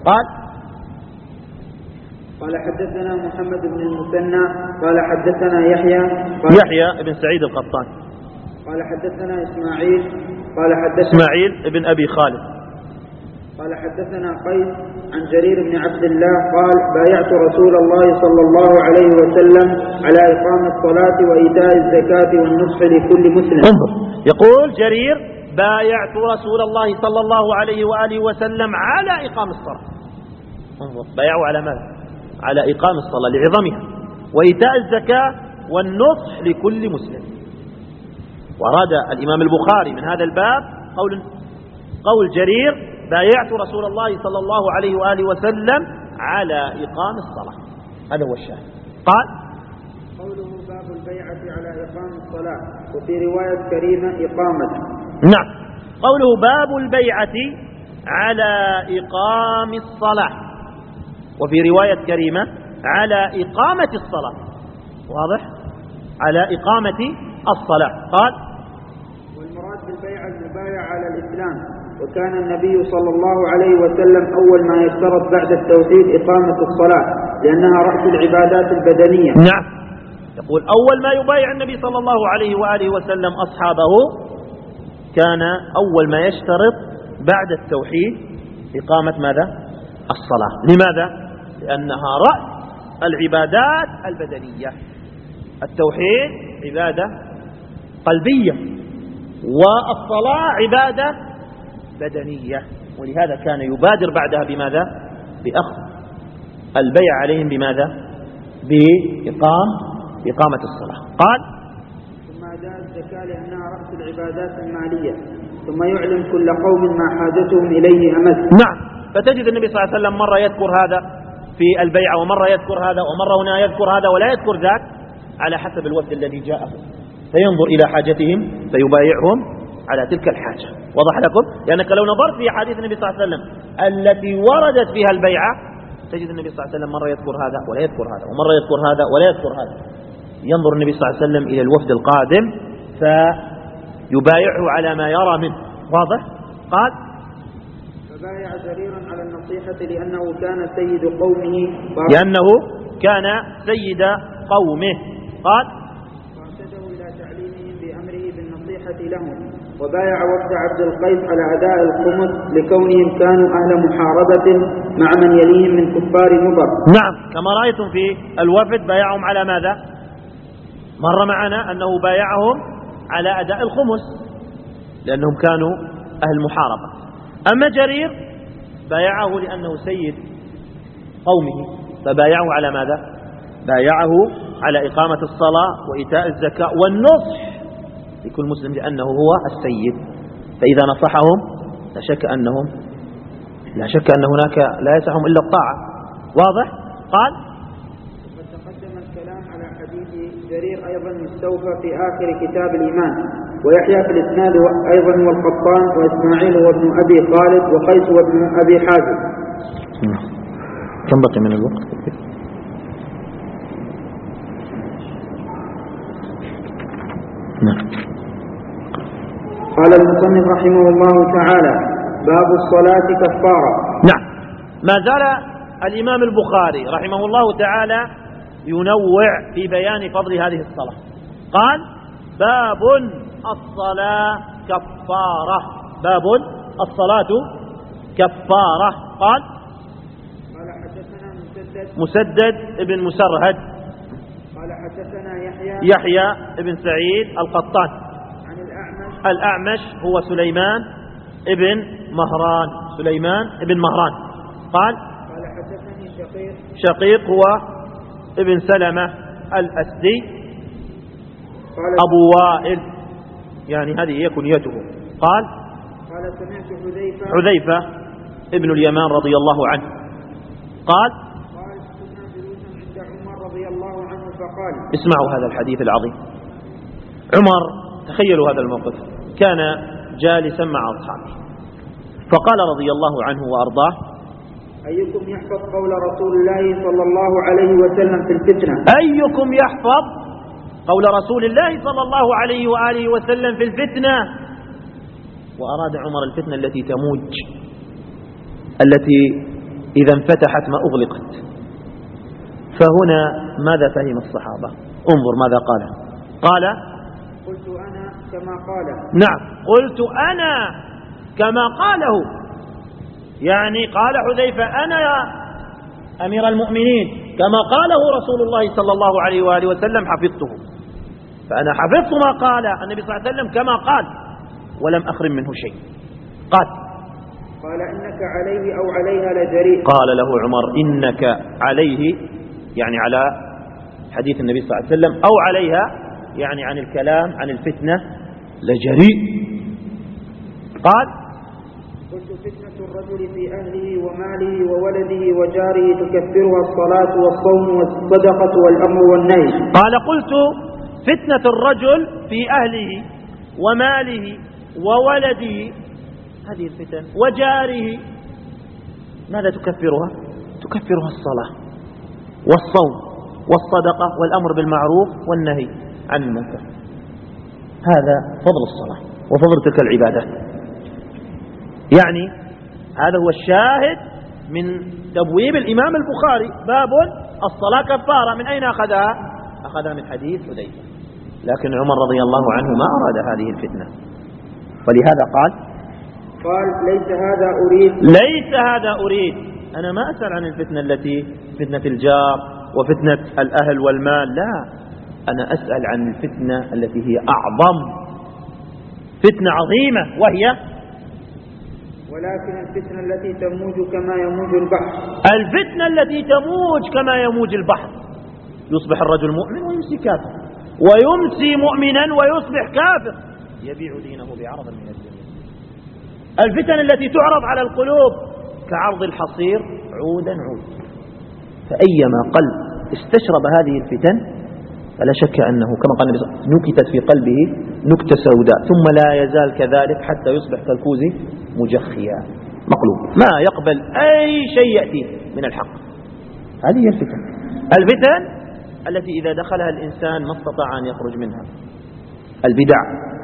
قال حدثنا محمد بن المثنى قال حدثنا يحيى بن سعيد القطان قال حدثنا إسماعيل قال حدثنا إسماعيل بن أبي خالد قال حدثنا قيس عن جرير بن عبد الله قال بايعت رسول الله صلى الله عليه وسلم على إقام الصلاة وإيتاء الزكاة والنصح لكل مسلم. انظر، يقول جرير بايعت رسول الله صلى الله عليه وآله وسلم على إقام الصلاة. انظر، بايعوا على ماذا؟ على إقام الصلاة لعظمها، وإيتاء الزكاة والنصح لكل مسلم. وأراد الإمام البخاري من هذا الباب قول جرير بايعت رسول الله صلى الله عليه وآله وسلم على إقام الصلاة. هذا هو الشاهد. قال قوله باب البيعة على إقام الصلاة، وفي رواية كريمة إقامة. نعم، قوله باب البيعة على إقام الصلاة، وفي رواية كريمة على إقامة الصلاة. واضح؟ على إقامة الصلاة. قال والمراد بالبيعة المبايعة على الإسلام، وكان النبي صلى الله عليه وسلم أول ما يشترط بعد التوحيد إقامة الصلاة، لأنها رأس العبادات البدنية. نعم، يقول أول ما يبايع النبي صلى الله عليه وآله وسلم أصحابه كان أول ما يشترط بعد التوحيد إقامة ماذا؟ الصلاة. لماذا؟ لأنها رأس العبادات البدنية. التوحيد عبادة قلبية، والصلاة عبادة بدنية، ولهذا كان يبادر بعدها بماذا؟ بأخذ البيع عليهم بماذا؟ بإقامة الصلاة. قال ثم أداء الزكاة لأنها رأس العبادات المالية، ثم يعلم كل قوم ما حاجتهم إليه أمس. نعم، فتجد النبي صلى الله عليه وسلم مرة يذكر هذا في البيعة، ومرة يذكر هذا، ومرة هنا يذكر هذا ولا يذكر ذاك، على حسب الوفد الذي جاءه، فينظر إلى حاجتهم فيبايعهم على تلك الحاجة. وضح لكم؟ لأنك لو نظرت في حديث النبي صلى الله عليه وسلم التي وردت فيها البيعة، تجد النبي صلى الله عليه وسلم مرة يذكر هذا ولا يذكر هذا، ومرة يذكر هذا ولا يذكر هذا. ينظر النبي صلى الله عليه وسلم إلى الوفد القادم فيبايعه على ما يرى منه. واضح؟ قال فبايع جريرا على النصيحة لأنه كان سيد قومه، قال فارشده إلى تعليمهم بأمره بالنصيحة لهم. وبايع وفد عبد القيس على أداء الخمس لكونهم كانوا أهل محاربة مع من يليهم من كفار مضر. نعم، كما رأيتم في الوفد بايعهم على ماذا؟ مر معنا أنه بايعهم على أداء الخمس لأنهم كانوا أهل محاربة. أما جرير بايعه لأنه سيد قومه، فبايعه على ماذا؟ بايعه على إقامة الصلاة وإيتاء الزكاة والنصح لكل مسلم لأنه هو السيد. فإذا نصحهم لا شك أن هناك لا يسعهم إلا الطاعة. واضح؟ قال وقد تقدم الكلام على حديث جرير أيضا مستوفى في آخر كتاب الإيمان، ويحيى في الإسناد أيضا هو القطان، وإسماعيل وابن أبي خالد، وقيس وابن أبي حازم. كم بقي من الوقت؟ نعم. قال المصنف رحمه الله تعالى: باب الصلاة كفارة. نعم، ما زال الإمام البخاري رحمه الله تعالى ينوع في بيان فضل هذه الصلاة. قال: باب الصلاة كفارة. باب الصلاة كفارة. قال: حدثنا مسدد ابن مسرهد قال حدثنا يحيى ابن سعيد القطان عن الأعمش هو سليمان ابن مهران. قال حدثني شقيق هو ابن سلمة الأسدي أبو وائل، يعني هذه هي كنيته. قال سمعت حذيفة ابن اليمان رضي الله عنه قال كنا جلوسا عند عمر رضي الله عنه فقال. اسمعوا هذا الحديث العظيم. عمر، تخيلوا هذا الموقف، كان جالسا مع أصحابه فقال رضي الله عنه وأرضاه: أيكم يحفظ قول رسول الله صلى الله عليه وسلم في الفتنة؟ أيكم يحفظ قول رسول الله صلى الله عليه وآله وسلم في الفتنة. وأراد عمر الفتنة التي تموج، التي إذا انفتحت ما أغلقت. فهنا ماذا فهم الصحابة؟ انظر ماذا قال قلت أنا كما قال. نعم، قلت أنا كما قاله، يعني قال حذيفة أنا يا أمير المؤمنين كما قاله رسول الله صلى الله عليه وآله وسلم حفظته، فأنا حفظت ما قال النبي صلى الله عليه وسلم كما قال ولم أخرم منه شيء. قال إنك عليه أو عليها لجريء. قال له عمر إنك عليه، يعني على حديث النبي صلى الله عليه وسلم، أو عليها يعني عن الكلام عن الفتنة لجريء. قلت فتنة الرجل في أهله وماله وولده وجاره تكفرها الصلاة والصوم والصدقة والأمر والنهي. قال قلت فتنة الرجل في أهله وماله وولده، هذه الفتن، وجاره، ماذا تكفرها؟ تكفرها الصلاة والصوم والصدقة والأمر بالمعروف والنهي عن المنكر. هذا فضل الصلاة وفضل تلك العبادات. يعني هذا هو الشاهد من تبويب الإمام البخاري، باب الصلاة كفارة. من أين أخذها؟ أخذها من حديث حذيفة. لكن عمر رضي الله عنه ما أراد هذه الفتنة، ولهذا قال ليس هذا أريد. أنا ما أسأل عن الفتنة التي فتنة الجار وفتنة الأهل والمال، لا، أنا أسأل عن الفتنة التي هي أعظم فتنة عظيمة، وهي ولكن الفتنة التي تموج كما يموج البحر. الفتنة التي تموج كما يموج البحر، يصبح الرجل مؤمن ويمسي كافر، ويمسي مؤمنا ويصبح كافر، يبيع دينه بعرض من الدنيا. الفتن التي تعرض على القلوب كعرض الحصير عودا عود. فأيما قلب استشرب هذه الفتن فلا شك أنه كما قال النبي نكتت في قلبه نكتة سوداء، ثم لا يزال كذلك حتى يصبح كالكوز مجخيا مقلوب، ما يقبل أي شيء يأتي من الحق. هذه هي الفتن التي إذا دخلها الإنسان ما استطاع أن يخرج منها. البدع،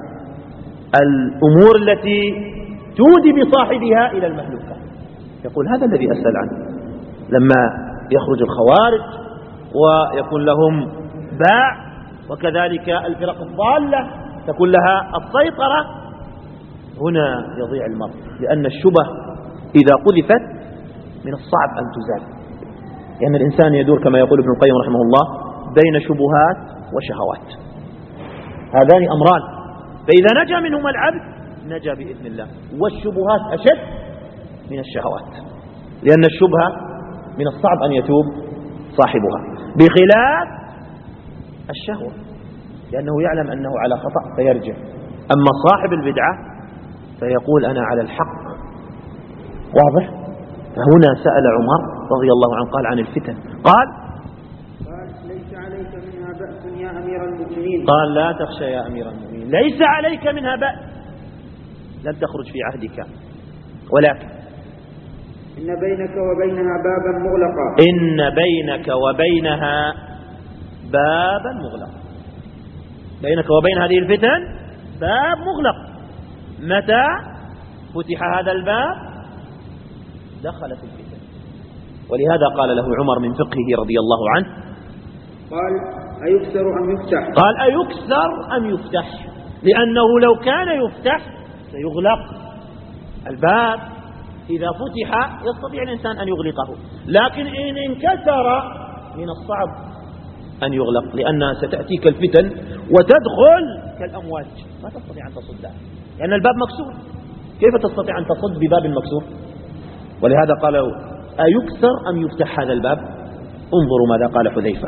الأمور التي تودي بصاحبها إلى المهلوكة. يقول هذا الذي أسأل عنه. لما يخرج الخوارج ويكون لهم باع، وكذلك الفرق الضالة تكون لها السيطرة، هنا يضيع المرء، لأن الشبه إذا قذفت من الصعب أن تزال، لأن الإنسان يدور كما يقول ابن القيم رحمه الله بين شبهات وشهوات، هذان أمران، فإذا نجا منهما العبد نجا بإذن الله. والشبهات أشد من الشهوات، لأن الشبهة من الصعب أن يتوب صاحبها، بخلاف الشهوة لأنه يعلم أنه على خطأ فيرجع. أما صاحب البدعة فيقول أنا على الحق. واضح؟ فهنا سأل عمر رضي الله عنه قال عن الفتن، قال ليس عليك منها بأس يا أمير المؤمنين. قال لا تخشى يا أمير المؤمنين، ليس عليك منها بأس، لن تخرج في عهدك، ولكن إن بينك وبينها بابا مغلقا. إن بينك وبينها بابا مغلقا، بينك وبين هذه الفتن باب مغلق. متى فتح هذا الباب دخلت الفتن. ولهذا قال له عمر من فقهه رضي الله عنه قال أيكسر أم يفتح؟ قال أيكسر أم يفتح، لأنه لو كان يفتح سيغلق الباب. إذا فتح يستطيع الإنسان أن يغلقه، لكن إن انكسر من الصعب أن يغلق، لأنها ستأتيك الفتن وتدخل كالأمواج، ما تستطيع أن تصدها لأن الباب مكسور. كيف تستطيع أن تصد بباب مكسور؟ ولهذا قالوا أيكسر أم يفتح هذا الباب؟ انظروا ماذا قال حذيفة،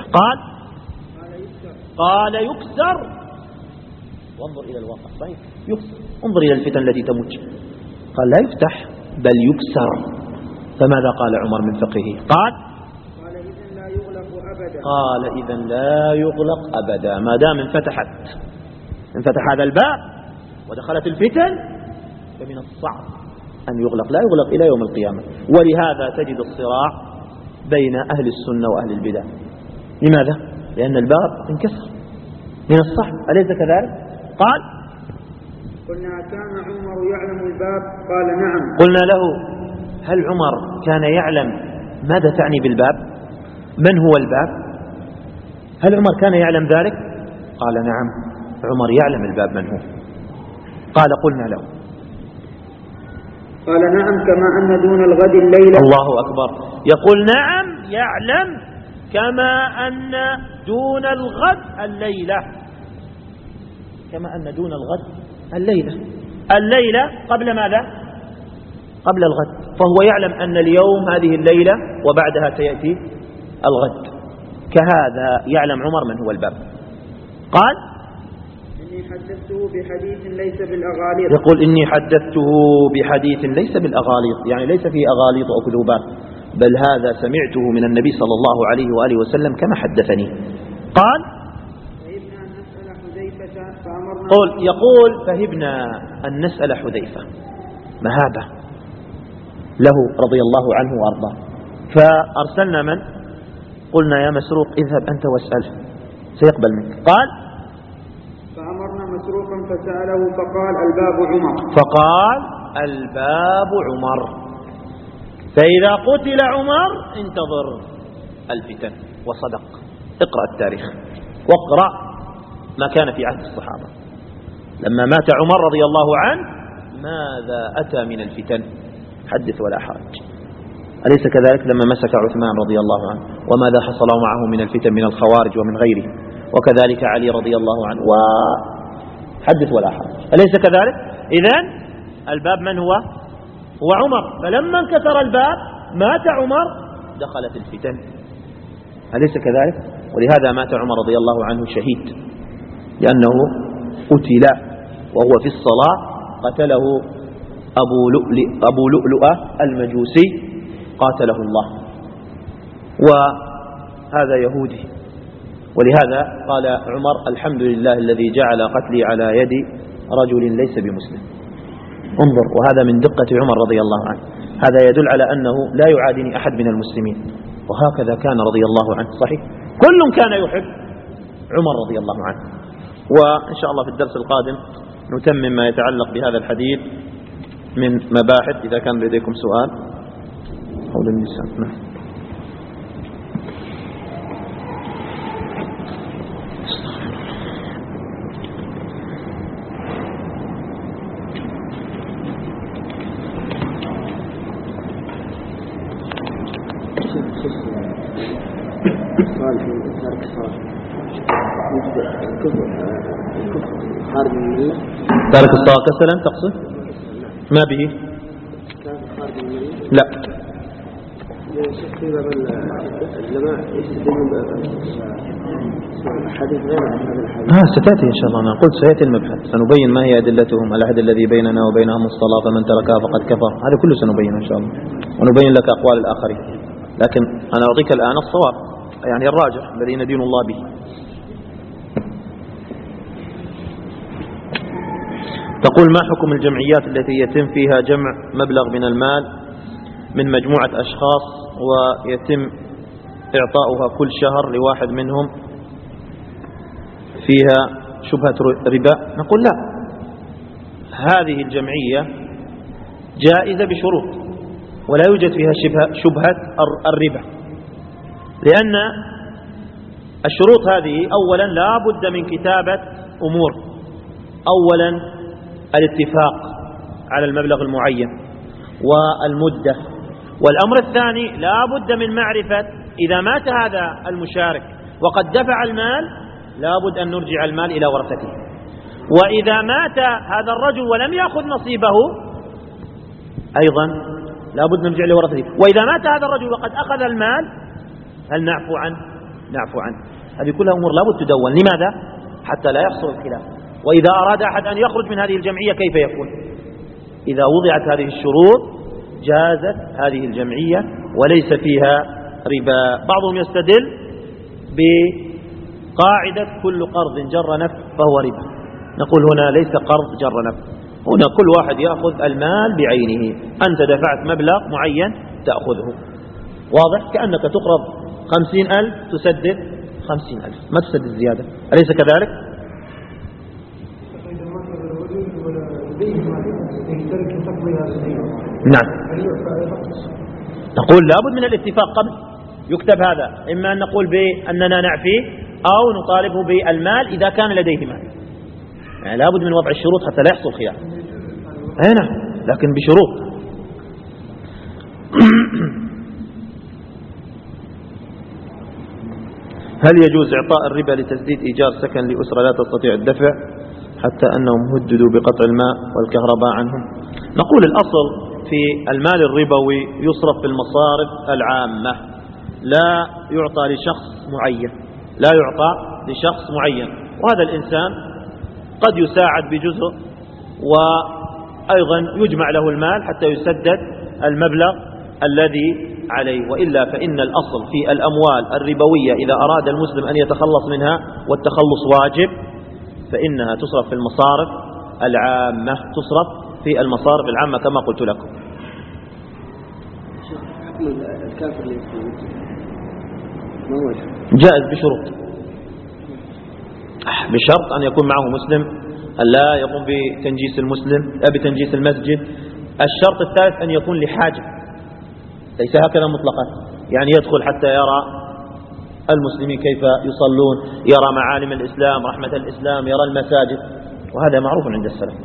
قال يكسر. وانظر إلى الواقع صحيح يكسر، انظر إلى الفتن التي تموج. قال لا يفتح بل يكسر. فماذا قال عمر من فقهه؟ قال إذن لا يغلق أبدا. قال إذن لا يغلق أبدا، ما دام انفتح هذا الباب ودخلت الفتن فمن الصعب أن يغلق، لا يغلق إلى يوم القيامة. ولهذا تجد الصراع بين أهل السنة وأهل البدع. لماذا؟ لأن الباب انكسر، من الصعب، أليس كذلك؟ قال قلنا كان عمر يعلم الباب؟ قال نعم. قلنا له هل عمر كان يعلم ماذا تعني بالباب؟ من هو الباب؟ هل عمر كان يعلم ذلك؟ قال نعم، عمر يعلم الباب من هو. قال قلنا له. قال نعم كما أن دون الغد الليلة. الله أكبر، يقول نعم يعلم كما أن دون الغد الليلة، كما أن دون الغد الليلة. الليلة قبل ماذا؟ قبل الغد، فهو يعلم أن اليوم هذه الليلة وبعدها سيأتي الغد. كهذا يعلم عمر من هو الباب. قال إني حدثته بحديث ليس بالأغاليط. يقول إني حدثته بحديث ليس بالأغاليط، يعني ليس فيه أغاليط أو كذوبات، بل هذا سمعته من النبي صلى الله عليه وآله وسلم كما حدثني. قال يقول فهبنا أن نسأل حذيفة، مهابة له رضي الله عنه وأرضاه. فأرسلنا من؟ قلنا يا مسروق اذهب أنت واسأله سيقبل منك. قال فأمرنا مسروقا فسأله فقال الباب عمر. فقال الباب عمر، فإذا قتل عمر انتظر الفتن. وصدق. اقرأ التاريخ واقرأ ما كان في عهد الصحابة. لما مات عمر رضي الله عنه ماذا أتى من الفتن؟ حدث ولا حرج. أليس كذلك لما مسك عثمان رضي الله عنه وماذا حصل معه من الفتن من الخوارج ومن غيره، وكذلك علي رضي الله عنه، وحدث ولا حرج. أليس كذلك؟ إذن الباب من هو؟ هو عمر. فلما انكسر الباب مات عمر دخلت الفتن. أليس كذلك؟ ولهذا مات عمر رضي الله عنه شهيد، لأنه قتل وهو في الصلاة، قتله أبو لؤلؤة المجوسي قاتله الله، وهذا يهودي. ولهذا قال عمر الحمد لله الذي جعل قتلي على يد رجل ليس بمسلم. انظر، وهذا من دقة عمر رضي الله عنه. هذا يدل على أنه لا يعادني أحد من المسلمين، وهكذا كان رضي الله عنه. صحيح كل كان يحب عمر رضي الله عنه. وإن شاء الله في الدرس القادم نتمم ما يتعلق بهذا الحديث من مباحث، إذا كان لديكم سؤال حول النساء. نعم. تارك الصلاة كسلا تقصد؟ ما به؟ لا. ستأتي إن شاء الله. أنا قلت سيأتي المبحث، سنبين ما هي أدلتهم. العهد الذي بيننا وبينهم الصلاة فمن تركها فقد كفر. هذا كله سنبين إن شاء الله، ونبين لك أقوال الآخرين. لكن أنا أعطيك الآن الصواب، يعني الراجح الذي ندين الله به. تقول ما حكم الجمعيات التي يتم فيها جمع مبلغ من المال من مجموعة أشخاص ويتم إعطاؤها كل شهر لواحد منهم فيها شبهة ربا؟ نقول لا، هذه الجمعية جائزة بشروط، ولا يوجد فيها شبهة الربا، لأن الشروط هذه أولا لا بد من كتابة أمور. أولا الاتفاق على المبلغ المعين والمدة، والأمر الثاني لا بد من معرفة إذا مات هذا المشارك وقد دفع المال لا بد أن نرجع المال إلى ورثته، وإذا مات هذا الرجل ولم يأخذ نصيبه أيضا لا بد نرجع لورثته، وإذا مات هذا الرجل وقد أخذ المال هل نعفو عنه؟ نعفو عنه. هذه كلها أمور لا بد تدون. لماذا؟ حتى لا يحصل الخلاف. وإذا أراد أحد أن يخرج من هذه الجمعية كيف يكون؟ إذا وضعت هذه الشروط جازت هذه الجمعية وليس فيها ربا. بعضهم يستدل بقاعدة كل قرض جر نفع فهو ربا. نقول هنا ليس قرض جر نفع، هنا كل واحد يأخذ المال بعينه. أنت دفعت مبلغ معين تأخذه، واضح؟ كأنك تقرض 50,000 تسدد 50,000، ما تسدد زيادة. أليس كذلك؟ نعم. نقول لابد من الاتفاق قبل يكتب هذا، إما أن نقول بأننا نعفيه أو نطالبه بالمال إذا كان لديه مال. يعني لابد من وضع الشروط حتى لا يحصل خيار. نعم، لكن بشروط. هل يجوز إعطاء الربا لتسديد إيجار سكن لأسرة لا تستطيع الدفع حتى أنهم هددوا بقطع الماء والكهرباء عنهم؟ نقول الأصل في المال الربوي يصرف في المصارف العامة، لا يعطى لشخص معين، لا يعطى لشخص معين. وهذا الإنسان قد يساعد بجزء وأيضا يجمع له المال حتى يسدد المبلغ الذي عليه. وإلا فإن الأصل في الأموال الربوية إذا أراد المسلم أن يتخلص منها والتخلص واجب فإنها تصرف في المصارف العامة، تصرف في المصارف العامة كما قلت لكم. الكافر ما هو جائز بشروط، بشرط أن يكون معه مسلم، أن لا يقوم بتنجيس المسلم بتنجيس المسجد. الشرط الثالث أن يكون لحاجة، ليس هكذا مطلقا، يعني يدخل حتى يرى المسلمين كيف يصلون، يرى معالم الإسلام، رحمة الإسلام، يرى المساجد، وهذا معروف عند السلف.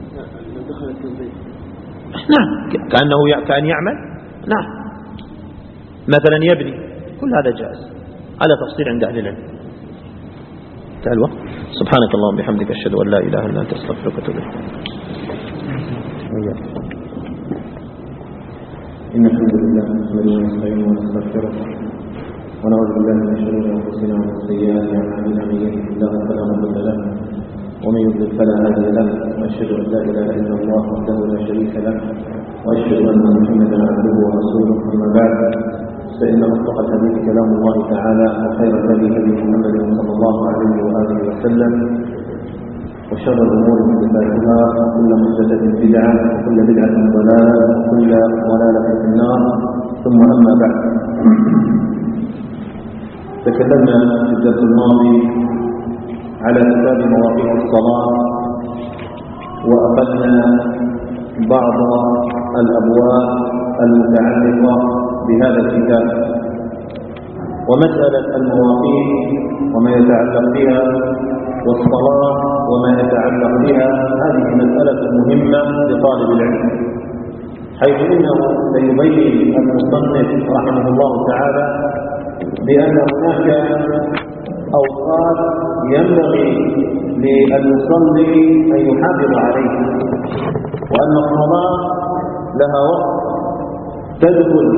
نعم، كأن يعمل، نعم، مثلا يبني، كل هذا جائز على تفصيل عند أهل العلم. انتهى الوقت. سبحانك اللهم وبحمدك أشهد أن لا إله إلا أنت أستغفرك وأتوب إليك. إن الحمد لله نحمده ونستعينه ونستغفره ونعوذ بالله من شرور أنفسنا ومن سيئات أعمالنا، من يهده الله فلا مضل له ومن يضلل فلا هادي له، وأشهد أن لا إله إلا الله وحده لا شريك له، وأشهد أن محمدا عبده ورسوله. أما بعد، فإن أصدق الحديث كلام الله تعالى، وخير الهدي هدي محمد صلى الله عليه وآله وسلم، وشر الأمور محدثاتها، وكل محدثة بدعة، وكل بدعة ضلالة، وكل ضلالة في النار. ثم أما بعد، تكلمنا في الدرس الماضي على كتاب مواقيت الصلاة، وأخذنا بعض الأبواب المتعلقة بهذا الكتاب. ومسألة المواقيت وما يتعلق بها والصلاة وما يتعلق بها، هذه مسألة مهمة لطالب العلم، حيث إنه سيبين المصنف رحمه الله تعالى بأن هناك أوقات ينبغي للمصلي أن يحافظ عليها، وأن الصلاة لها وقت تدخل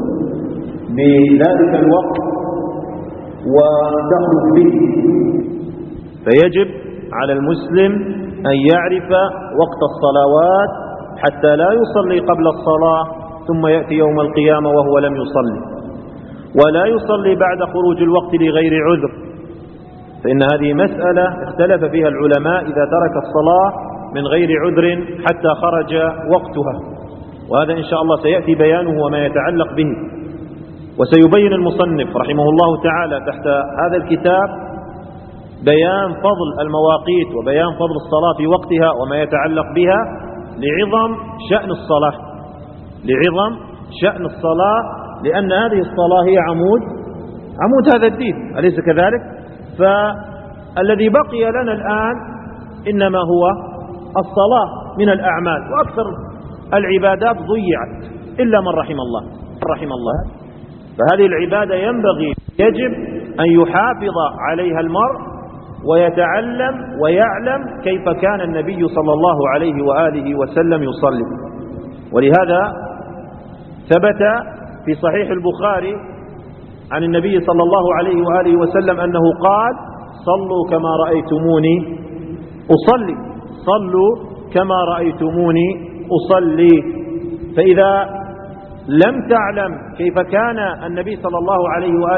بذلك الوقت وتخرج به. فيجب على المسلم أن يعرف وقت الصلوات حتى لا يصلي قبل الصلاة ثم يأتي يوم القيامة وهو لم يصلي، ولا يصلي بعد خروج الوقت لغير عذر، فإن هذه مسألة اختلف فيها العلماء إذا ترك الصلاة من غير عذر حتى خرج وقتها، وهذا إن شاء الله سيأتي بيانه وما يتعلق به. وسيبين المصنف رحمه الله تعالى تحت هذا الكتاب بيان فضل المواقيت وبيان فضل الصلاة في وقتها وما يتعلق بها لعظم شأن الصلاة، لعظم شأن الصلاة، لأن هذه الصلاة هي عمود هذا الدين، أليس كذلك؟ فالذي بقي لنا الآن إنما هو الصلاة من الأعمال، وأكثر العبادات ضيعت إلا من رحم الله. فهذه العبادة ينبغي يجب أن يحافظ عليها المرء ويتعلم ويعلم كيف كان النبي صلى الله عليه وآله وسلم يصلي. ولهذا ثبت في صحيح البخاري عن النبي صلى الله عليه وآله وسلم أنه قال: صلوا كما رأيتموني أصلي، صلوا كما رأيتموني أصلي. فإذا لم تعلم كيف كان النبي صلى الله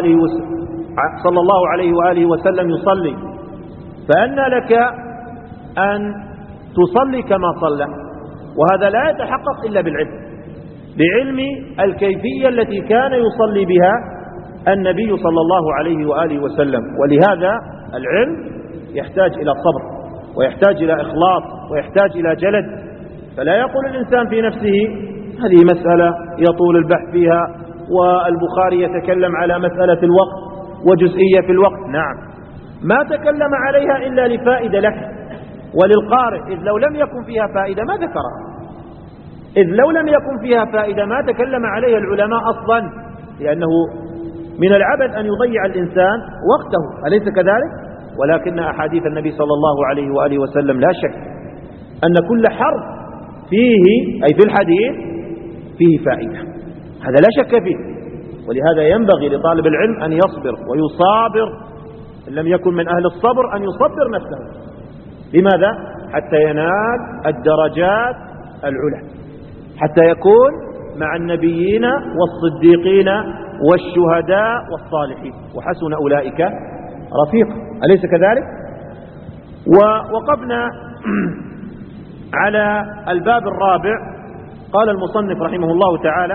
عليه وآله وسلم يصلي، فأن لك أن تصلي كما صلى، وهذا لا يتحقق إلا بعلم الكيفية التي كان يصلي بها النبي صلى الله عليه وآله وسلم. ولهذا العلم يحتاج إلى صبر، ويحتاج إلى إخلاص، ويحتاج إلى جلد. فلا يقول الإنسان في نفسه هذه مسألة يطول البحث فيها، والبخاري يتكلم على مسألة الوقت وجزئية في الوقت، نعم، ما تكلم عليها إلا لفائدة لك وللقارئ، إذ لو لم يكن فيها فائدة ما ذكرها، إذ لو لم يكن فيها فائدة ما تكلم عليها العلماء أصلا، لأنه من العبث أن يضيع الإنسان وقته، أليس كذلك؟ ولكن أحاديث النبي صلى الله عليه وآله وسلم لا شك أن كل حرف فيه أي في الحديث فيه فائدة، هذا لا شك فيه. ولهذا ينبغي لطالب العلم أن يصبر ويصابر، إن لم يكن من أهل الصبر أن يصبر نفسه. لماذا؟ حتى ينال الدرجات العلى، حتى يكون مع النبيين والصديقين والشهداء والصالحين وحسن أولئك رفيقا، أليس كذلك؟ ووقفنا على الباب الرابع. قال المصنف رحمه الله تعالى: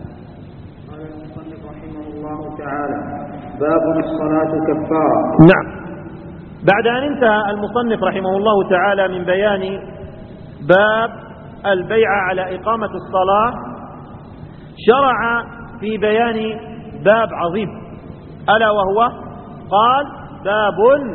باب الصلاة كفارة. نعم، بعد أن انتهى المصنف رحمه الله تعالى من بيان باب البيعة على إقامة الصلاة، شرع في بيان باب عظيم، ألا وهو قال: باب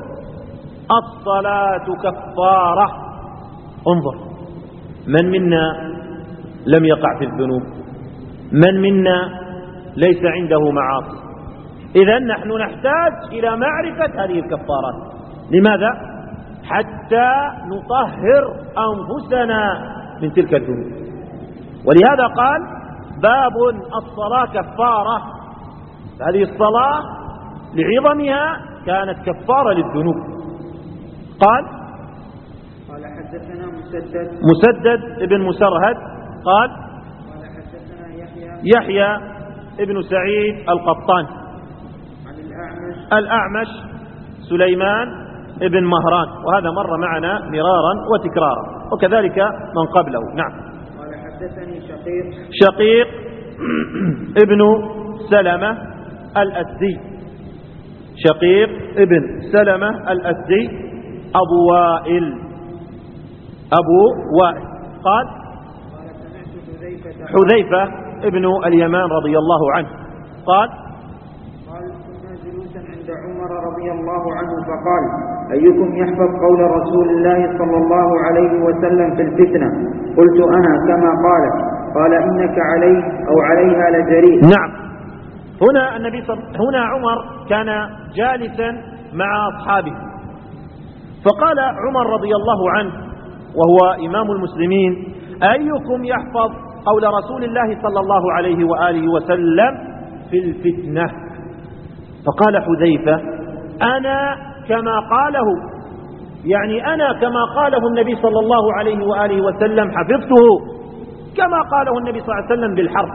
الصلاة كفارة. انظر، من منا لم يقع في الذنوب؟ من منا ليس عنده معاصي؟ إذن نحن نحتاج إلى معرفة هذه الكفارات. لماذا؟ حتى نطهر أنفسنا من تلك الذنوب. ولهذا قال: باب الصلاة كفارة. هذه الصلاة لعظمها كانت كفارة للذنوب. قال حدثنا مسدد ابن مسرهد قال حدثنا يحيى ابن سعيد القطان عن الأعمش سليمان ابن مهران، وهذا مر معنا مرارا وتكرارا، وكذلك من قبله. نعم. قال حدثني شقيق ابن سلمة الأسدي، شقيق ابن سلمة الأسدي أبو وائل قال حذيفة ابن اليمان رضي الله عنه قال: كنا جلوسا عند عمر رضي الله عنه فقال: أيكم يحفظ قول رسول الله صلى الله عليه وسلم في الفتنة؟ قلت: أنا كما قال إنك عليه أو عليها لجريء. نعم، هنا عمر كان جالسا مع أصحابه، فقال عمر رضي الله عنه وهو إمام المسلمين: أيكم يحفظ قول رسول الله صلى الله عليه وآله وسلم في الفتنة؟ فقال حذيفة: أنا كما قاله، يعني أنا كما قاله النبي صلى الله عليه وآله وسلم حفظته كما قاله النبي صلى الله عليه وسلم بالحرف.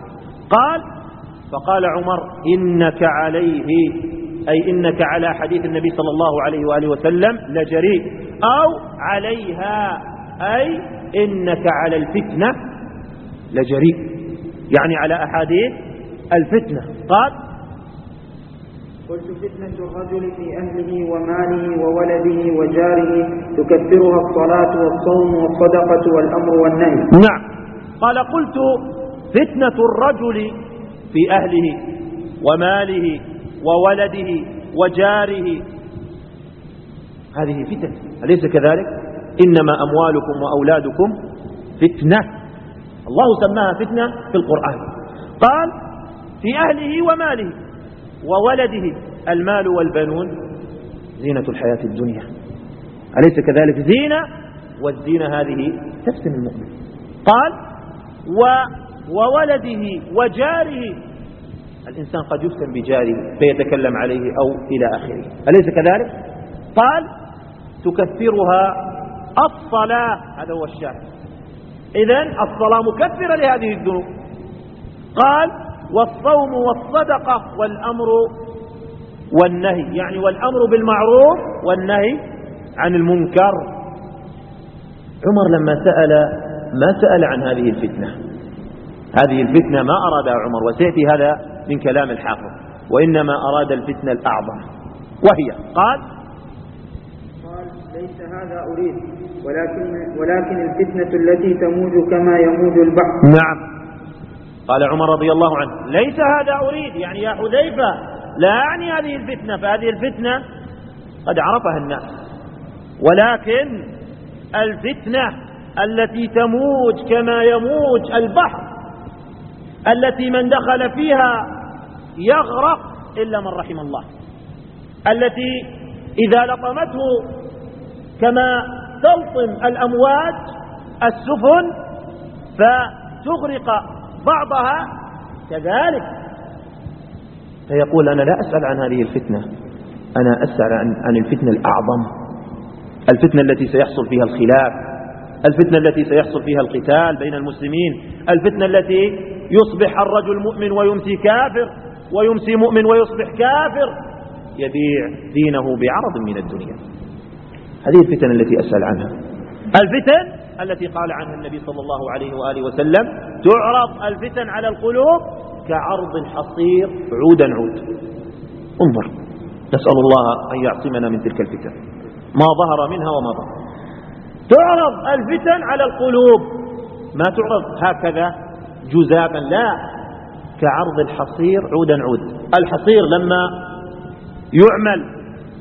فقال عمر: إنك عليه، أي إنك على حديث النبي صلى الله عليه وآله وسلم لجريء، أو عليها، أي إنك على الفتنة لجريء، يعني على أحاديث الفتنة. قلت: فتنة الرجل في أهله وماله وولده وجاره تكفرها الصلاة والصوم والصدقة والأمر والنهي. نعم، قال: قلت: فتنة الرجل في أهله وماله وولده وجاره، هذه فتن، أليس كذلك؟ إنما أموالكم وأولادكم فتنة، الله سماها فتنة في القرآن. قال: في أهله وماله وولده، المال والبنون زينة الحياة الدنيا، أليس كذلك؟ زينة، والزينة هذه تفتن المؤمن. قال: وولده وجاره، الإنسان قد يفتن بجاره فيتكلم عليه أو إلى آخره، أليس كذلك؟ قال: تكفرها الصلاة، هذا هو الشاهد، إذن الصلاة مكفرة لهذه الذنوب. قال: والصوم والصدقة والأمر والنهي، يعني والأمر بالمعروف والنهي عن المنكر. عمر لما سأل ما سأل عن هذه الفتنة، هذه الفتنة ما أراد عمر، وسيأتي هذا من كلام الحافظ، وإنما أراد الفتنة الأعظم، وهي قال: ليس هذا أريد، ولكن الفتنة التي تموج كما يموج البحر. نعم، قال عمر رضي الله عنه: ليس هذا أريد، يعني يا حذيفة لا أعني هذه الفتنة، فهذه الفتنة قد عرفها الناس، ولكن الفتنة التي تموج كما يموج البحر، التي من دخل فيها يغرق إلا من رحم الله، التي إذا لطمته كما تلطم الأمواج السفن فتغرق بعضها كذلك. فيقول: أنا لا أسأل عن هذه الفتنة، أنا أسأل عن الفتنة الأعظم، الفتنة التي سيحصل فيها الخلاف، الفتنة التي سيحصل فيها القتال بين المسلمين، الفتنة التي يصبح الرجل مؤمن ويمسي كافر، ويمسي مؤمن ويصبح كافر، يبيع دينه بعرض من الدنيا. هذه الفتن التي أسأل عنها، الفتن التي قال عنها النبي صلى الله عليه وآله وسلم: تعرض الفتن على القلوب كعرض الحصير عودا عود. انظر، نسأل الله أن يعصمنا من تلك الفتن ما ظهر منها وما بطن. تعرض الفتن على القلوب، ما تعرض هكذا جزافا، لا، كعرض الحصير عودا عود. الحصير لما يعمل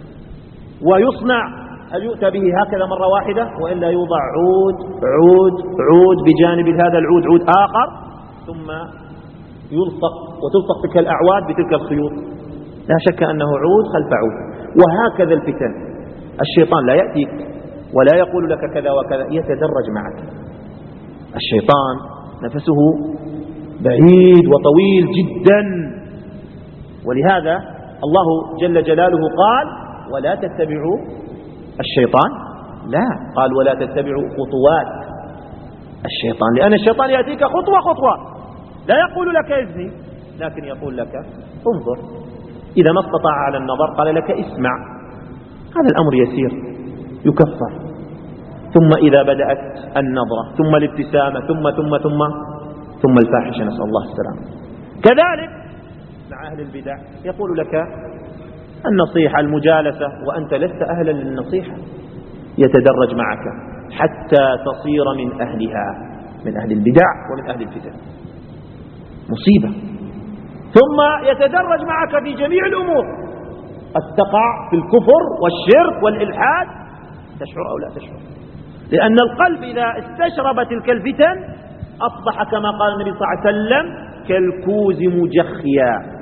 ويصنع هل يؤتى به هكذا مرة واحدة، وإلا يوضع عود عود عود بجانب هذا العود عود آخر، ثم يلصق وتلصق تلك الأعواد بتلك الخيوط، لا شك أنه عود خلف عود. وهكذا الفتن، الشيطان لا يأتيك ولا يقول لك كذا وكذا، يتدرج معك. الشيطان نفسه بعيد وطويل جدا، ولهذا الله جل جلاله قال: ولا تتبعوا الشيطان، لا، قال: ولا تتبعوا خطوات الشيطان، لأن الشيطان يأتيك خطوة خطوة، لا يقول لك اذني، لكن يقول لك انظر، إذا ما استطاع على النظر قال لك اسمع، هذا الأمر يسير يكفر. ثم إذا بدأت النظرة، ثم الابتسامة، ثم الفاحشة، نسأل الله السلامة. كذلك مع أهل البدع يقول لك النصيحة، المجالسة، وأنت لست أهلا للنصيحة، يتدرج معك حتى تصير من أهلها، من أهل البدع ومن أهل الفتن، مصيبة. ثم يتدرج معك في جميع الأمور، قد تقع في الكفر والشرك والإلحاد، تشعر أو لا تشعر، لأن القلب إذا استشرب تلك الفتن أصبح كما قال النبي صلى الله عليه وسلم كالكوز مجخيا،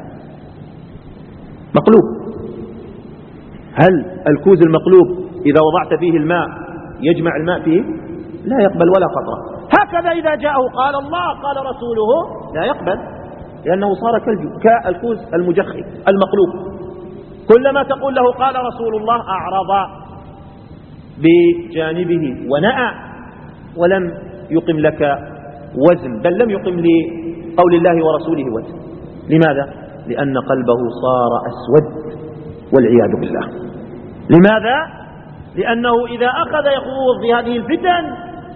مقلوب. هل الكوز المقلوب إذا وضعت فيه الماء يجمع الماء فيه؟ لا يقبل ولا قطرة. هكذا إذا جاءه قال الله قال رسوله لا يقبل، لأنه صار كالكوز المجخي المقلوب، كلما تقول له قال رسول الله أعرض بجانبه ونأى ولم يقم لك وزن، بل لم يقم لقول الله ورسوله وزن. لماذا؟ لأن قلبه صار أسود والعياذ بالله. لماذا؟ لأنه إذا أخذ يخوض في هذه الفتن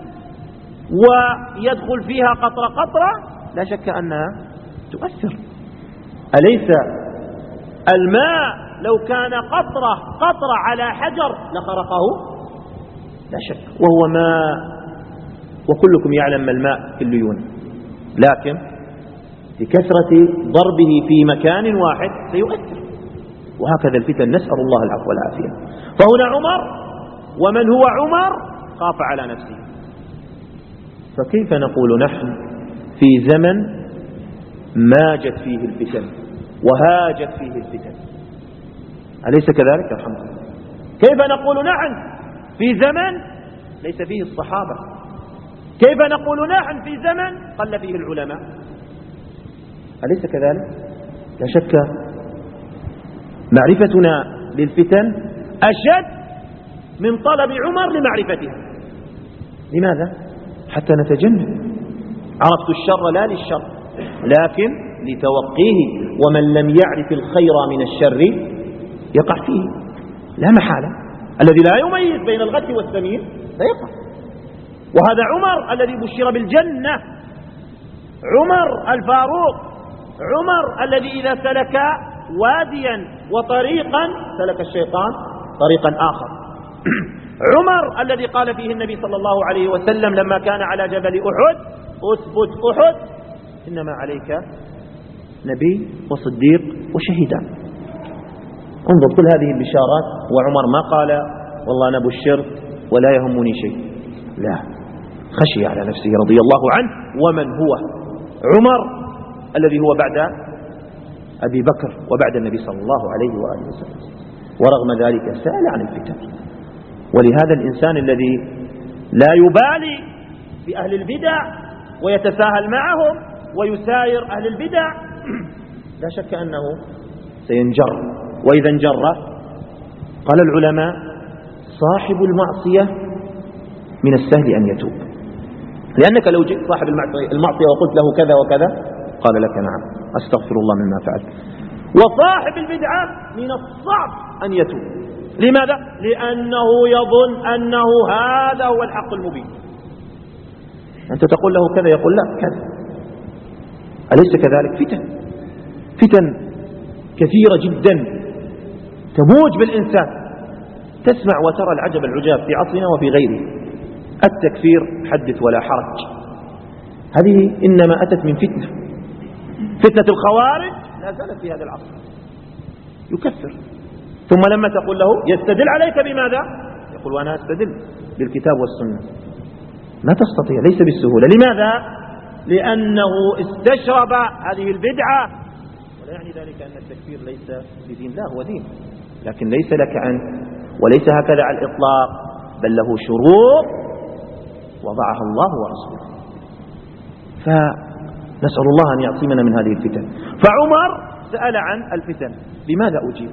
ويدخل فيها قطرة قطرة لا شك أنها تؤثر. أليس الماء لو كان قطرة على حجر لخرقه؟ لا شك، وهو ماء، وكلكم يعلم ما الماء في الليون، لكن بكثرة ضربه في مكان واحد سيؤثر. وهكذا الفتن، نسأل الله العفو والعافية. فهنا عمر ومن هو عمر خاف على نفسه. فكيف نقول نحن في زمن ماجت فيه الفتن وهاجت فيه الفتن؟ أليس كذلك؟ الحمد لله. كيف نقول نحن في زمن ليس فيه الصحابة؟ كيف نقول نحن في زمن قل فيه العلماء؟ أليس كذلك؟ لا شك معرفتنا للفتن أشد من طلب عمر لمعرفتها. لماذا؟ حتى نتجنب. عرفت الشر لا للشر لكن لتوقيه، ومن لم يعرف الخير من الشر يقع فيه لا محالة. الذي لا يميز بين الغث والسمين لا يقع. وهذا عمر الذي بشر بالجنة، عمر الفاروق، عمر الذي إذا سلك واديا وطريقا سلك الشيطان طريقا آخر. عمر الذي قال فيه النبي صلى الله عليه وسلم لما كان على جبل أحد: أثبت أحد إنما عليك نبي وصديق وشهيدان. انظر كل هذه البشارات، وعمر ما قال والله أنا بشرت ولا يهمني شيء، لا، خشي على نفسه رضي الله عنه. ومن هو عمر الذي هو بعد أبي بكر وبعد النبي صلى الله عليه وآله وسلم، ورغم ذلك سأل عن الفتن. ولهذا الإنسان الذي لا يبالي بأهل البدع ويتساهل معهم ويساير أهل البدع لا شك أنه سينجر. وإذا انجر قال العلماء صاحب المعصية من السهل أن يتوب، لأنك لو جئت صاحب المعصية وقلت له كذا وكذا قال لك نعم أستغفر الله مما فعلت. وصاحب البدعة من الصعب أن يتوب. لماذا؟ لأنه يظن أنه هذا هو الحق المبين. أنت تقول له كذا يقول لا كذا. أليس كذلك؟ فتن كثيرة جدا تموج بالإنسان، تسمع وترى العجب العجاب في عصرنا وفي غيره. التكفير حدث ولا حرج، هذه إنما أتت من فتنة الخوارج لا زالت في هذا العصر، يكفر. ثم لما تقول له يستدل عليك بماذا؟ يقول وأنا أستدل بالكتاب والسنة. ما تستطيع، ليس بالسهولة. لماذا؟ لأنه استشرب هذه البدعة. ولا يعني ذلك أن التكفير ليس بدين، لا هو دين، لكن ليس لك أن، وليس هكذا على الإطلاق، بل له شروط وضعها الله ورسوله. فنسأل الله أن يعصمنا من هذه الفتن. فعمر سأل عن الفتن، لماذا أجيب؟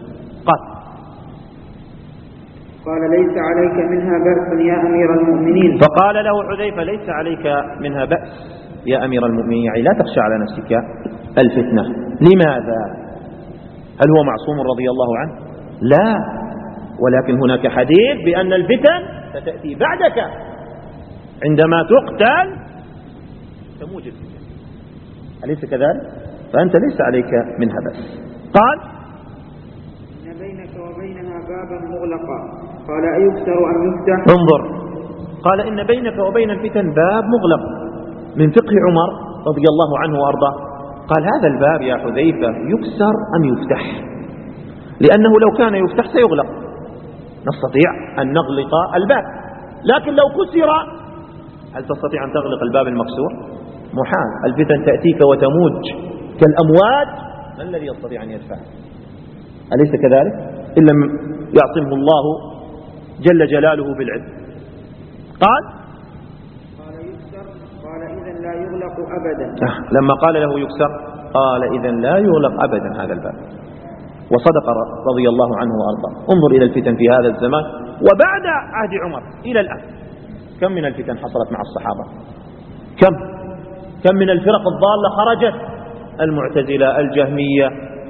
قال ليس عليك منها بأس يا أمير المؤمنين. فقال له حذيفة ليس عليك منها بأس يا أمير المؤمنين، يعني لا تخشى على نفسك الفتنة. لماذا؟ هل هو معصوم رضي الله عنه؟ لا، ولكن هناك حديث بأن الفتن ستأتي بعدك، عندما تقتل تموج الفتن، أليس كذلك؟ فأنت ليس عليك منها بأس. قال إن بينك وبينها بابا مغلقا، قال أيكسر أم يفتح؟ انظر، قال إن بينك وبين الفتن باب مغلق. من فقه عمر رضي الله عنه وأرضاه قال هذا الباب يا حذيفة يكسر أم يفتح؟ لأنه لو كان يفتح سيغلق، نستطيع أن نغلق الباب، لكن لو كسر هل تستطيع أن تغلق الباب المكسور؟ محال. الفتن تأتيك وتموج كالأمواج، من الذي يستطيع أن يدفعها؟ أليس كذلك؟ إن لم يعصمه الله جل جلاله بالعلم. قال يكسر، قال إذن لا يغلق أبدا. لما قال له يكسر قال إذن لا يغلق أبدا هذا الباب. وصدق رضي الله عنه وأرضاه. انظر إلى الفتن في هذا الزمان وبعد عهد عمر إلى الآن، كم من الفتن حصلت مع الصحابة، كم من الفرق الضالة خرجت، المعتزلة، الجهمية،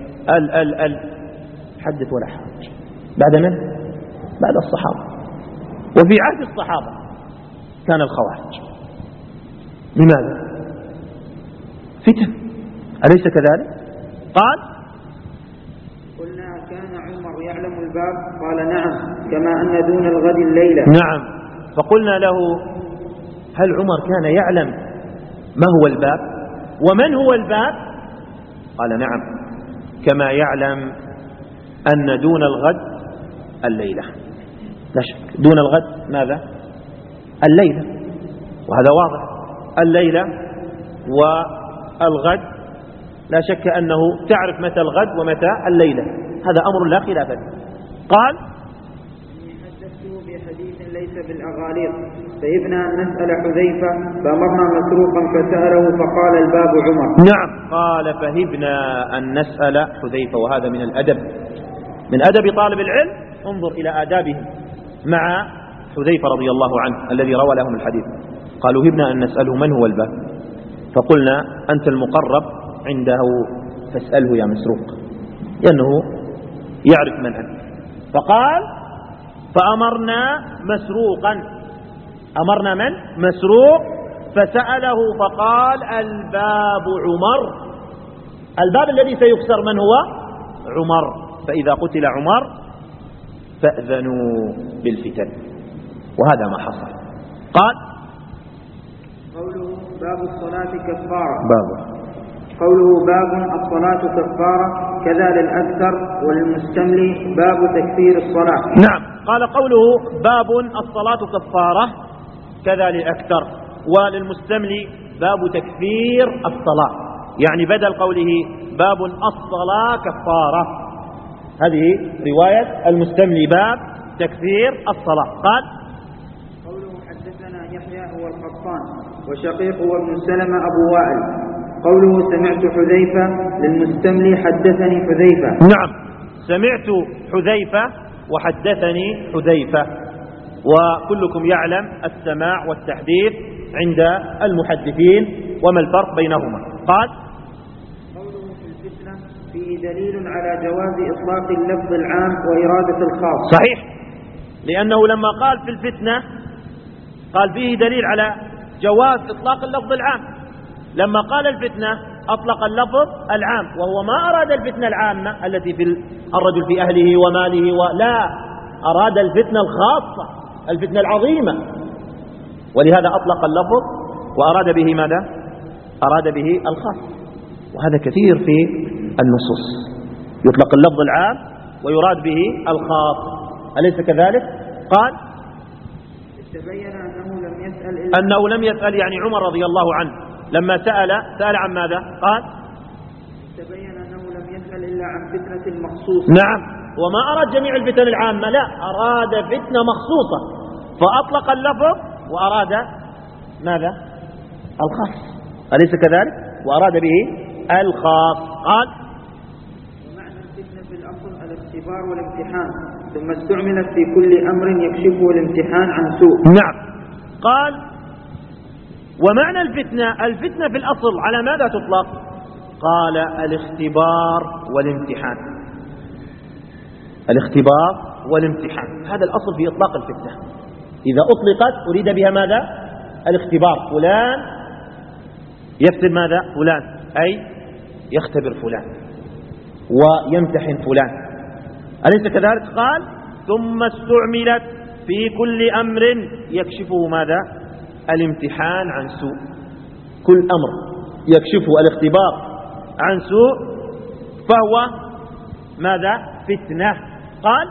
حدث ولا حرج. بعد من؟ بعد الصحابة. وفي عهد الصحابة كان الخوارج. لماذا؟ فتن، أليس كذلك؟ قال قلنا كان عمر يعلم الباب؟ قال نعم، كما أن دون الغد الليلة. نعم. فقلنا له هل عمر كان يعلم ما هو الباب ومن هو الباب؟ قال نعم، كما يعلم أن دون الغد الليلة. لا شك دون الغد ماذا؟ الليلة، وهذا واضح. الليلة والغد لا شك أنه تعرف متى الغد ومتى الليلة، هذا أمر لا خلاف فيه. قال إني حدثته بحديث ليس بالأغاليط، فإبنا أن نسأل حذيفة فأمرنا مسروقا فسأله فقال الباب عمر. نعم، قال فهبنا أن نسأل حذيفة، وهذا من الأدب، من أدب طالب العلم. انظر إلى آدابهم مع حذيفة رضي الله عنه الذي روى لهم الحديث. قالوا هبنا أن نسأله من هو الباب، فقلنا أنت المقرب عنده فاسأله يا مسروق، لأنه يعرف من أنت. فقال فأمرنا مسروقا، أمرنا من؟ مسروق، فسأله فقال الباب عمر، الباب الذي سيكسر من هو؟ عمر، فإذا قتل عمر فأذنوا بالفتن، وهذا ما حصل. قال قوله باب الصلاة كفارة، باب قوله باب الصلاة كفارة كذا للأكثر، وللمستملي باب تكفير الصلاة. نعم، قال قوله باب الصلاة كفارة كذا للأكثر، وللمستملي باب تكفير الصلاة، يعني بدل قوله باب الصلاة كفارة. هذه رواية المستملي باب تكفير الصلاة. قال قوله حدثنا يحيى هو القطان وشقيق هو ابن سلمة أبو وائل. قوله سمعت حذيفة، للمستملي حدثني حذيفة. نعم، سمعت حذيفة وحدثني حذيفة، وكلكم يعلم السماع والتحديث عند المحدثين وما الفرق بينهما. قال قوله في الفتنة فيه دليل على جواز إطلاق اللفظ العام وإرادة الخاص. صحيح، لأنه لما قال في الفتنة قال فيه دليل على جواز إطلاق اللفظ العام. لما قال الفتنة أطلق اللفظ العام، وهو ما أراد الفتنة العامة التي في الرجل في أهله وماله، ولا أراد الفتنة الخاصة، الفتنة العظيمة، ولهذا أطلق اللفظ وأراد به ماذا؟ أراد به الخاص. وهذا كثير في النصوص، يطلق اللفظ العام ويراد به الخاص، أليس كذلك؟ قال تبين أنه لم يسأل يعني عمر رضي الله عنه لما سأل عن ماذا؟ قال تبين أنه لم يسأل إلا عن فتنة مخصوصة. نعم، وما أراد جميع الفتن العامة، لا، أراد فتنة مخصوصة، فأطلق اللفظ وأراد ماذا؟ الخاص، أليس كذلك؟ وأراد به الخاص. قال ومعنى الفتنة في الأصل الاختبار والامتحان، ثم استعملت في كل أمر يكشفه الامتحان عن سوء. نعم، قال ومعنى الفتنة في الأصل على ماذا تطلق؟ قال الاختبار والامتحان. الاختبار والامتحان هذا الأصل في إطلاق الفتنة. إذا أطلقت أريد بها ماذا؟ الاختبار، فلان يفتن ماذا؟ فلان، أي يختبر فلان ويمتحن فلان، أليس كذلك؟ قال ثم استعملت في كل أمر يكشفه ماذا؟ الامتحان عن سوء. كل أمر يكشفه الاختبار عن سوء فهو ماذا؟ فتنة. قال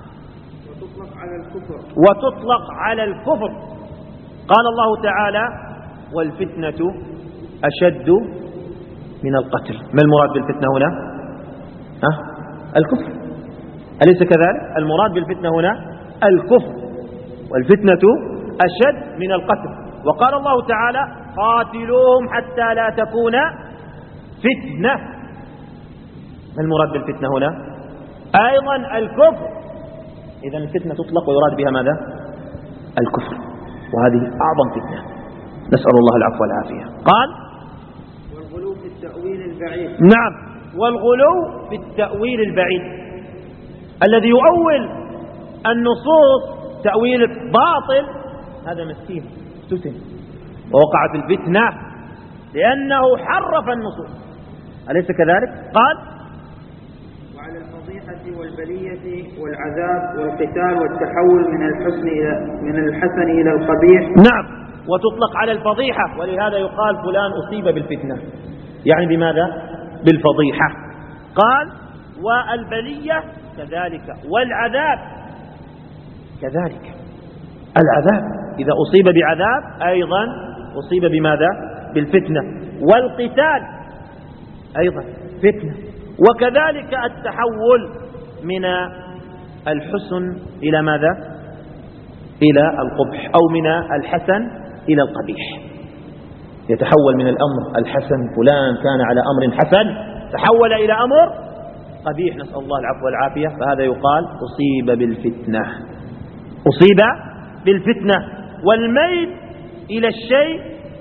وتطلق على الكفر. قال الله تعالى والفتنة أشد من القتل. ما المراد بالفتنة هنا؟ الكفر، أليس كذلك؟ المراد بالفتنة هنا الكفر، والفتنة أشد من القتل. وقال الله تعالى قاتلوهم حتى لا تكون فتنة. ما المراد بالفتنة هنا؟ أيضا الكفر. إذا الفتنة تطلق ويراد بها ماذا؟ الكفر، وهذه أعظم فتنة، نسأل الله العفو والعافية. قال والغلو في التأويل البعيد. نعم، والغلو في التأويل البعيد الذي يؤول النصوص تأويل باطل، هذا مسكين فتن ووقع في الفتنة لأنه حرف النصوص، أليس كذلك؟ قال وعلى الفضيحة والبلية والعذاب والقتال والتحول من الحسن إلى القبيح. نعم، وتطلق على الفضيحة، ولهذا يقال فلان أصيب بالفتنة، يعني بماذا؟ بالفضيحة. قال والبلية كذلك، والعذاب كذلك. العذاب إذا أصيب بعذاب أيضا أصيب بماذا؟ بالفتنة. والقتال أيضا فتنة. وكذلك التحول من الحسن إلى ماذا؟ إلى القبح، أو من الحسن إلى القبيح. يتحول من الأمر الحسن، فلان كان على أمر حسن تحول إلى أمر قبيح، نسأل الله العفو والعافية، فهذا يقال أصيب بالفتنة. أصيب بالفتنة. والميل إلى الشيء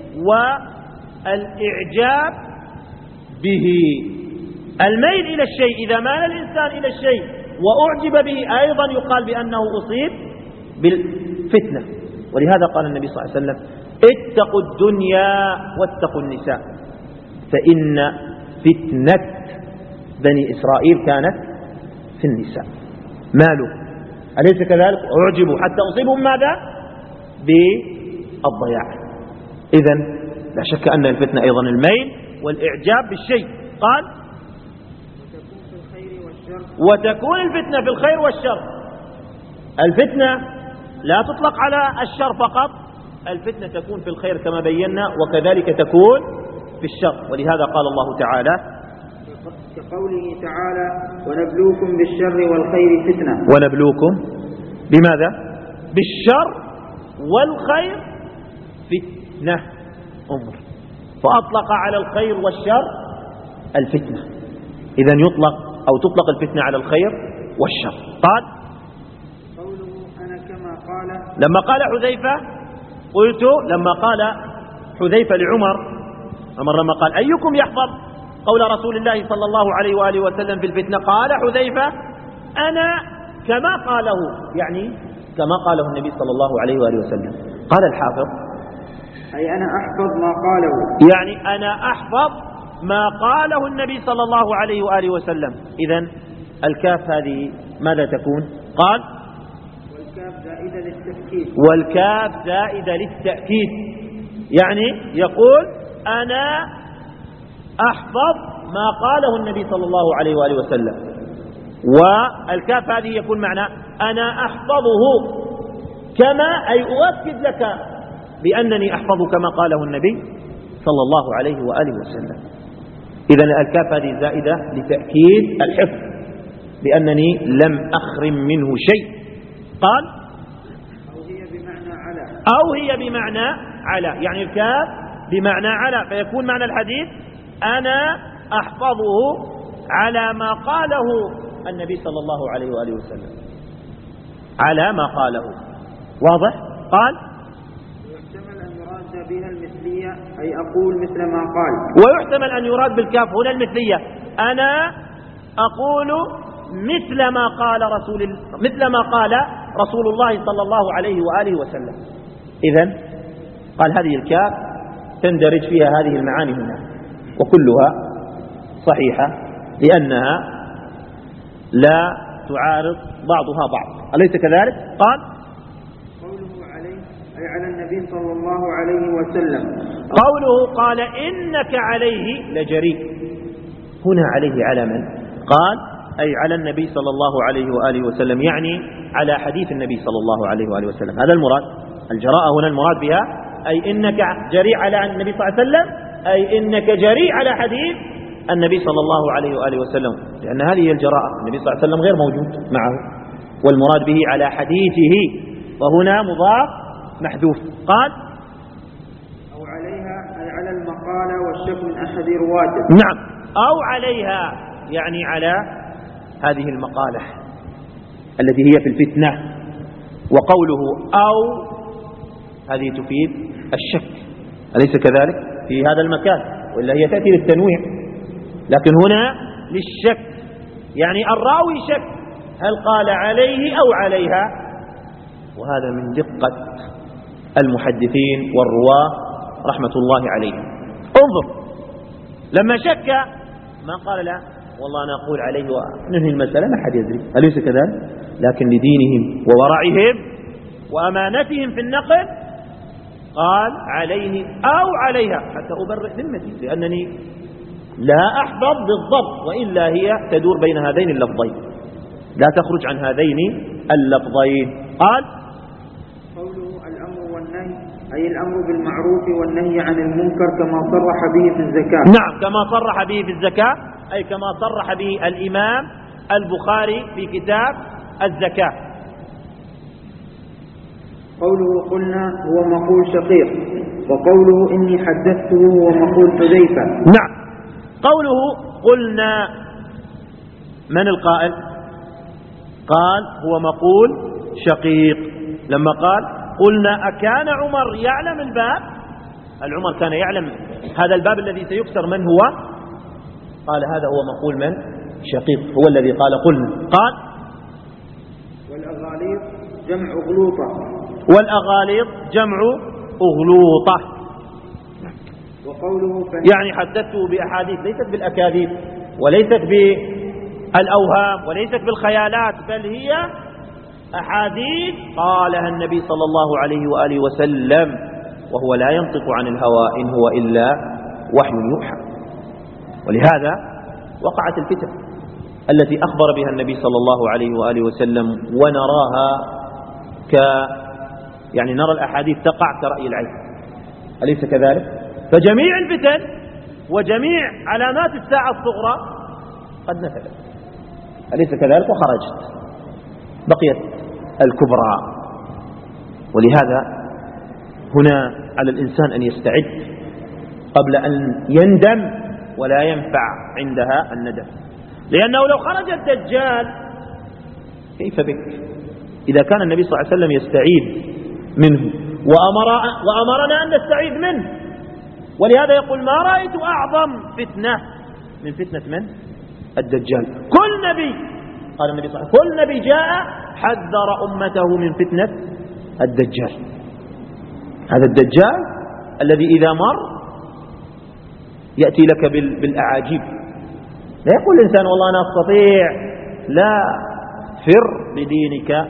والإعجاب به. الميل إلى الشيء، إذا مال الإنسان إلى الشيء وأعجب به أيضا يقال بأنه أصيب بالفتنة. ولهذا قال النبي صلى الله عليه وسلم اتقوا الدنيا واتقوا النساء فإن فتنة بني إسرائيل كانت في النساء. مالوا، أليس كذلك؟ أعجبوا حتى أصيبهم ماذا؟ بالضياع. إذن لا شك أن الفتنة أيضا الميل والإعجاب بالشيء. قال وتكون الفتنة في الخير والشر. الفتنة لا تطلق على الشر فقط، الفتنة تكون في الخير كما بينا، وكذلك تكون في الشر. ولهذا قال الله تعالى كقوله تعالى ونبلوكم بالشر والخير فتنة. ونبلوكم بماذا؟ بالشر والخير فتنة. انظر، فأطلق على الخير والشر الفتنة، إذن يطلق أو تطلق الفتنة على الخير والشر. قال قوله أنا كما قال لما قال حذيفة، قلت لما قال حذيفة لعمر لما قال أيكم يحفظ قول رسول الله صلى الله عليه وآله وسلم في الفتنة، قال حذيفة أنا كما قاله، يعني كما قاله النبي صلى الله عليه وآله وسلم. قال الحافظ أي أنا أحفظ ما قاله، يعني أنا أحفظ ما قاله النبي صلى الله عليه وآله وسلم. إذن الكاف هذه ماذا تكون؟ قال والكاف زائدة للتأكيد. والكاف زائدة للتأكيد، يعني يقول أنا أحفظ ما قاله النبي صلى الله عليه وآله وسلم. والكاف هذه يكون معنى أنا أحفظه كما، أي أؤكد لك بأنني أحفظ كما قاله النبي صلى الله عليه وآله وسلم. إذن الكاف هذه زائدة لتأكيد الحفظ بأنني لم أخرم منه شيء. قال أو هي بمعنى على، يعني الكاف بمعنى على، فيكون معنى الحديث أنا أحفظه على ما قاله النبي صلى الله عليه وآله وسلم، على ما قاله. واضح؟ قال ويحتمل أن يراد بها المثلية، أي أقول مثل ما قال. ويحتمل أن يراد بالكاف هنا المثلية، أنا أقول مثل ما قال رسول الله صلى الله عليه وآله وسلم. إذن قال هذه الكاف تندرج فيها هذه المعاني هنا، وكلها صحيحة لأنها لا تعارض بعضها بعض، أليس كذلك؟ قال قوله عليه أي على النبي صلى الله عليه وسلم. قوله قال إنك عليه لجريء، هنا عليه على من؟ قال أي على النبي صلى الله عليه وآله وسلم، يعني على حديث النبي صلى الله عليه وآله وسلم. هذا المراد، الجراءة هنا المراد بها أي إنك جريء على النبي صلى الله عليه وسلم، أي إنك جريء على حديث النبي صلى الله عليه وآله وسلم، لأن هذه هي الجراءة. النبي صلى الله عليه وسلم غير موجود معه، والمراد به على حديثه، وهنا مضاف محذوف. قال أو عليها أي على المقالة والشك من أحد رواته. نعم، أو عليها يعني على هذه المقالة التي هي في الفتنة. وقوله أو هذه تفيد الشك، أليس كذلك في هذا المكان؟ وإلا هي تأتي للتنويع، لكن هنا للشك، يعني الراوي شك هل قال عليه أو عليها. وهذا من دقة المحدثين والرواة رحمة الله عليهم. انظر، لما شك ما قال لا والله أنا أقول عليه وننهي المسألة، ما حد يدري، أليس كذلك؟ لكن لدينهم وورعهم وأمانتهم في النقل قال عليه أو عليها حتى أبرئ ذمتي، لأنني لا أحفظ بالضبط، وإلا هي تدور بين هذين اللفظين، لا تخرج عن هذين اللفظين. قال قوله الأمر والنهي أي الأمر بالمعروف والنهي عن المنكر كما صرح به في الزكاة. نعم، كما صرح به في الزكاة، أي كما صرح به الإمام البخاري في كتاب الزكاة. قوله قلنا هو مقول شقيق، وقوله إني حدثته هو مقول حذيفة. نعم، قوله قلنا من القائل؟ قال هو مقول شقيق. لما قال قلنا أكان عمر يعلم الباب؟ هل عمر كان يعلم هذا الباب الذي سيكسر من هو؟ قال هذا هو مقول من؟ شقيق، هو الذي قال قلنا. قال والأغاليط جمع أغلوطة. والأغاليط جمع أغلوطة. وقوله يعني حدثته بأحاديث ليست بالأكاذيب وليست بالأوهام وليست بالخيالات، بل هي أحاديث قالها النبي صلى الله عليه وآله وسلم، وهو لا ينطق عن الهوى إن هو إلا وحي يوحى. ولهذا وقعت الفتن التي أخبر بها النبي صلى الله عليه وآله وسلم، ونراها يعني نرى الأحاديث تقع كرأي العين، أليس كذلك؟ فجميع الفتن وجميع علامات الساعة الصغرى قد نفذت، أليس كذلك؟ وخرجت، بقيت الكبرى. ولهذا هنا على الإنسان أن يستعد قبل أن يندم، ولا ينفع عندها الندم، لأنه لو خرج الدجال كيف بك؟ إذا كان النبي صلى الله عليه وسلم يستعيذ منه وأمرنا أن نستعيذ منه، ولهذا يقول ما رأيت أعظم فتنة من فتنة من؟ الدجال. كل نبي، قال النبي صلى الله عليه وسلم، كل نبي جاء حذر أمته من فتنة الدجال. هذا الدجال الذي إذا مر يأتي لك بالأعاجيب، لا يقول الإنسان والله أنا أستطيع، لا، فر بدينك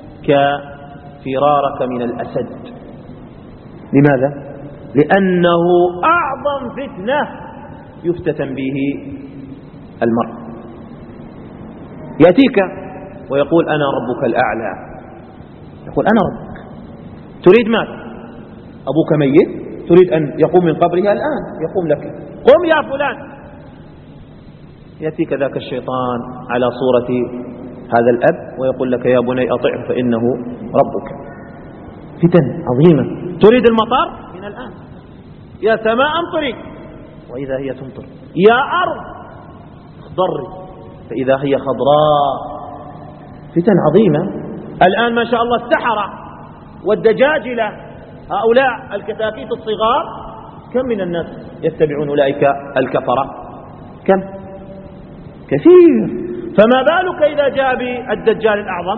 كفرارك من الأسد. لماذا؟ لأنه أعظم فتنة يفتتن به المرء. يأتيك ويقول أنا ربك الأعلى، يقول أنا ربك، تريد ماذا؟ أبوك ميت، تريد أن يقوم من قبره الآن، يقوم لك، قم يا فلان. يأتيك ذاك الشيطان على صورة هذا الأب ويقول لك يا بني أطعه فإنه ربك. فتن عظيمة. تريد المطر؟ من الآن. يا سماء أمطري، وإذا هي تمطر. يا أرض اخضري، فإذا هي خضراء. فتن عظيمة. الآن ما شاء الله السحرة والدجاجلة، هؤلاء الكتاكيت الصغار، كم من الناس يتبعون أولئك الكفرة؟ كم؟ كثير. فما بالك إذا جاء بالدجال الأعظم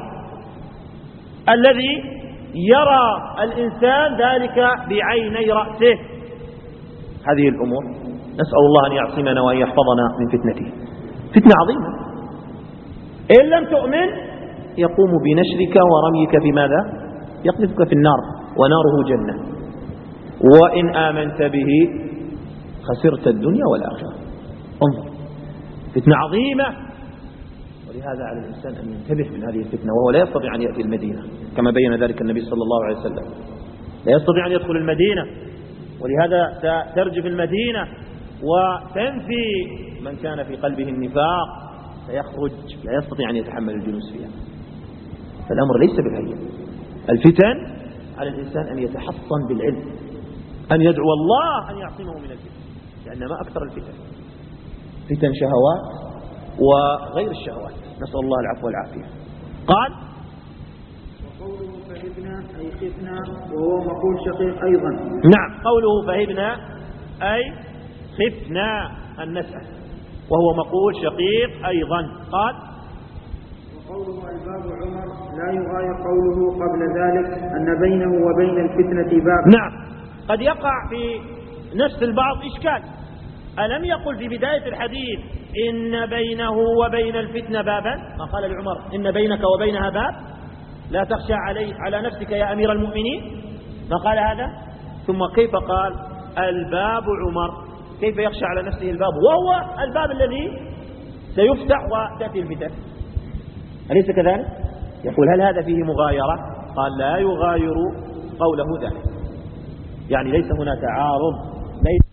الذي يرى الإنسان ذلك بعيني رأسه؟ هذه الأمور نسأل الله أن يعصمنا وأن يحفظنا من فتنته. فتنة عظيمة. إن لم تؤمن يقوم بنشرك ورميك في ماذا؟ يقذفك في النار، وناره جنة. وإن آمنت به خسرت الدنيا والآخرة. انظر، فتنة عظيمة. ولهذا على الإنسان أن ينتبه من هذه الفتنة، وهو لا يستطيع أن يأتي المدينة كما بين ذلك النبي صلى الله عليه وسلم، لا يستطيع أن يدخل المدينة، ولهذا سترجف المدينة وتنفي من كان في قلبه النفاق، سيخرج لا يستطيع أن يتحمل الجلوس فيها. فالأمر ليس بالهين. الفتن على الإنسان أن يتحصن بالعلم، أن يدعو الله أن يعصمه من الفتن، لأن ما أكثر الفتن فتن شهوات وغير الشهوات، نسأل الله العفو والعافية. قال وقوله فهبنا أي خفنا، وهو مقول شقيق أيضا. نعم، قوله فهبنا أي خفنا أن نسأل، وهو مقول شقيق أيضا. قال وقوله الباب عمر لا يغاير قوله قبل ذلك أن بينه وبين الفتنة باب. نعم، قد يقع في نفس البعض إشكال. ألم يقل في بداية الحديث إن بينه وبين الفتنة بابا؟ ما قال لعمر إن بينك وبينها باب لا تخشى على نفسك يا أمير المؤمنين؟ ما قال هذا؟ ثم كيف قال الباب عمر؟ كيف يخشى على نفسه الباب وهو الباب الذي سيفتح وتأتي الفتن؟ أليس كذلك؟ يقول هل هذا فيه مغايرة؟ قال لا يغاير قوله ذلك، يعني ليس هنا تعارض، ليس